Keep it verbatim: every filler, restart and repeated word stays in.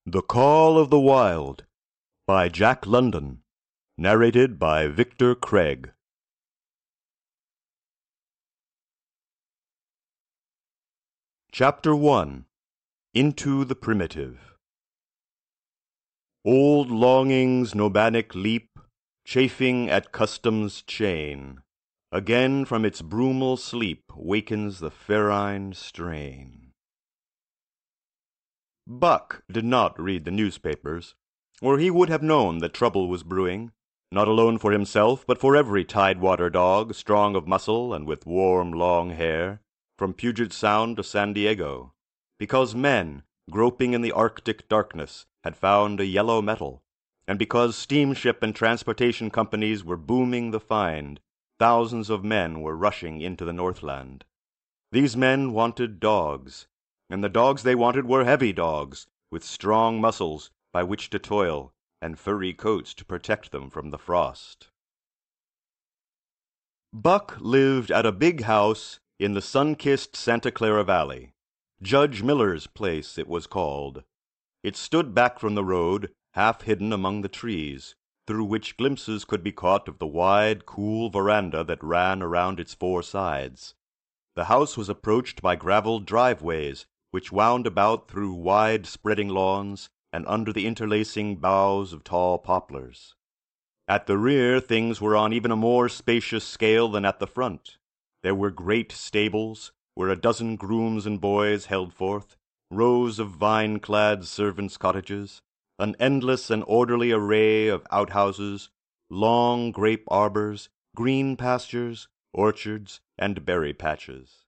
The Call of the Wild by Jack London. Narrated by Victor Craig. Chapter one. Into the Primitive. Old longings nomadic leap, chafing at custom's chain. Again from its brumal sleep wakens the ferine strain. Buck did not read the newspapers, or he would have known that trouble was brewing, not alone for himself, but for every tidewater dog, strong of muscle and with warm, long hair, from Puget Sound to San Diego, because men, groping in the Arctic darkness, had found a yellow metal, and because steamship and transportation companies were booming the find, thousands of men were rushing into the Northland. These men wanted dogs, and the dogs they wanted were heavy dogs, with strong muscles by which to toil, and furry coats to protect them from the frost. Buck lived at a big house in the sun-kissed Santa Clara Valley. Judge Miller's place, it was called. It stood back from the road, half hidden among the trees, through which glimpses could be caught of the wide, cool veranda that ran around its four sides. The house was approached by graveled driveways, which wound about through wide spreading lawns and under the interlacing boughs of tall poplars. At the rear things were on even a more spacious scale than at the front. There were great stables, where a dozen grooms and boys held forth, rows of vine-clad servants' cottages, an endless and orderly array of outhouses, long grape arbors, green pastures, orchards, and berry patches.